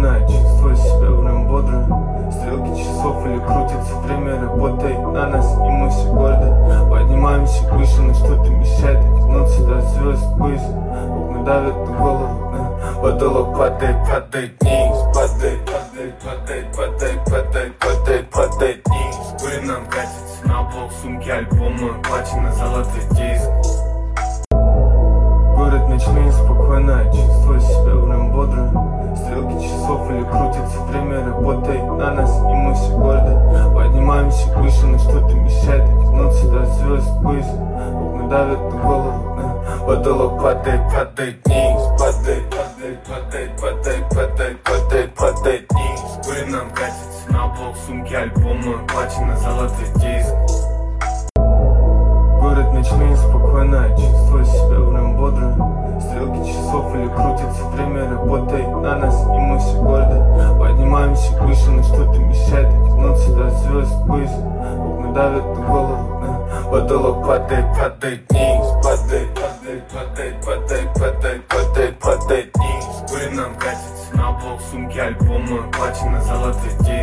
спокойно, чувствую себя прям бодро. Стрелки часов или крутится время, работает на нас, и мы все гордо поднимаемся выше, но что-то мешает дотянуться до звезд выше. Окна давят на голову, потолок падает, падает вниз, падает, падает, падает, падает, падает, падает, падает вниз. Пыль нам катится на пол, сумки, альбомы, оплачено золотой диск. Город ночной, спокойно, чувствую себя прям бодро. Стрелки часов или крутится время, работает на нас, и мы все гордо поднимаемся выше, но что-то мешает дотянуться до звезд выше. Окна давят на голову, потолок падает, падает вниз, падает, падает, падает, падает, падает, падает, падает вниз. Пыль нам катится на пол, сумки, альбомы, оплачено золотой диск. Город ночной, спокойно, чувствую себя прям бодро. Стрелки часов или крутится время, работает на нас, и мы все гордо поднимаемся выше, но что-то мешает дотянуться до звезд выше. Окна давят на голову, потолок падает, падает вниз, падает, падает, падает, падает, падает, падает, падает вниз. Пыль нам катится на пол, сумки, альбомы, оплачено золотой диск.